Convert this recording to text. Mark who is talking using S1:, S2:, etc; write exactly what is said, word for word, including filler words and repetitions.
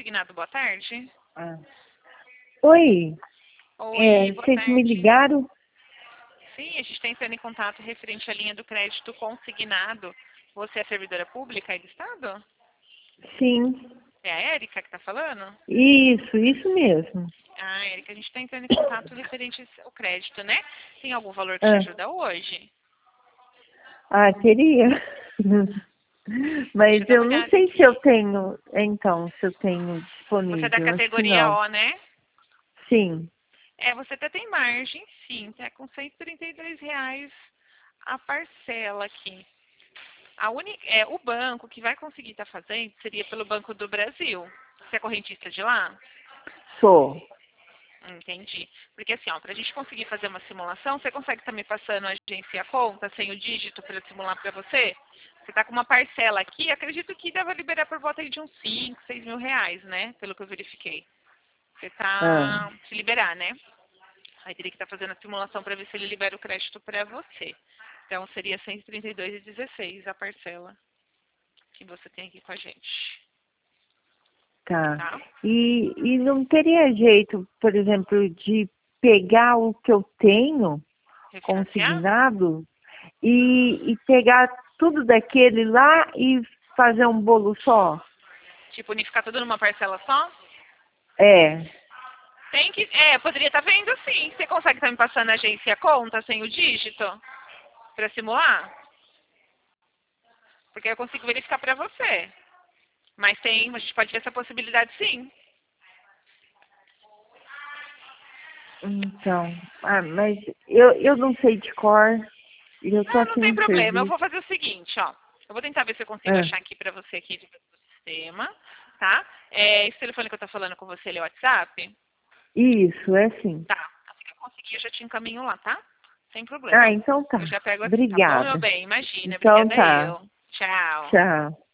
S1: Consignado, boa tarde.
S2: Ah. Oi,
S1: Oi,
S2: é,
S1: boa
S2: vocês
S1: tarde.
S2: me ligaram?
S1: Sim, a gente está entrando em contato referente à linha do crédito consignado. Você é servidora pública aí do Estado?
S2: Sim,
S1: É a Érica que está falando?
S2: isso, isso mesmo.
S1: Ah, Érica, a gente está entrando em contato referente ao crédito, né? Tem algum valor que te
S2: Ah,
S1: ajuda hoje?
S2: ah queria.
S1: Deixa
S2: Mas
S1: eu dar
S2: eu
S1: uma
S2: não
S1: olhada
S2: sei se eu
S1: aqui.
S2: tenho, então, se eu tenho
S1: Você é da
S2: disponível. Acho que
S1: categoria
S2: não.
S1: O, né?
S2: Sim.
S1: É, você até tem margem, sim, tá com cento e trinta e dois reais a parcela aqui. A uni, é, o banco que vai conseguir estar fazendo seria pelo Banco do Brasil. Você é correntista de lá?
S2: Sou.
S1: Entendi. Porque assim, ó, para a gente conseguir fazer uma simulação, você consegue estar me passando a agência e a conta, sem o dígito, para eu simular para você? Você está com uma parcela aqui, acredito que deva liberar por volta aí de uns cinco, seis mil reais, né? Pelo que eu verifiquei. Você
S2: Ah,
S1: está se liberar, né? Aí teria que estar fazendo a simulação para ver se ele libera o crédito para você. Então seria cento e trinta e dois e dezesseis a parcela que você tem aqui com a gente,
S2: tá.
S1: tá?
S2: E, e não teria jeito, por exemplo, de pegar o que eu tenho
S1: Refinanciar?
S2: consignado e, e pegar tudo daquele lá e fazer um bolo só?
S1: Tipo, unificar tudo numa parcela só?
S2: É.
S1: Tem que. É, poderia estar vendo sim. Você consegue estar me passando a agência e a conta sem o dígito? Para simular? Porque eu consigo verificar para você. Mas tem, a gente pode ver essa possibilidade sim.
S2: Então, ah, mas eu, eu não sei de cor. E eu tô
S1: Não, não
S2: aqui
S1: tem
S2: no
S1: problema. Eu
S2: serviço.
S1: vou fazer o seguinte, ó. Eu vou tentar ver se eu consigo
S2: Ah,
S1: achar aqui para você aqui do sistema, tá? É, esse telefone que eu tô falando com você, ele é o WhatsApp?
S2: isso, é sim.
S1: Tá. Assim que eu conseguir, eu já te encaminho lá, tá? Sem
S2: Ah,
S1: problema.
S2: então
S1: Eu
S2: tá.
S1: já pego aqui, tá bom, meu
S2: Obrigada.
S1: bem? Imagina.
S2: Então
S1: Obrigada
S2: tá.
S1: eu. Tchau.
S2: Tchau.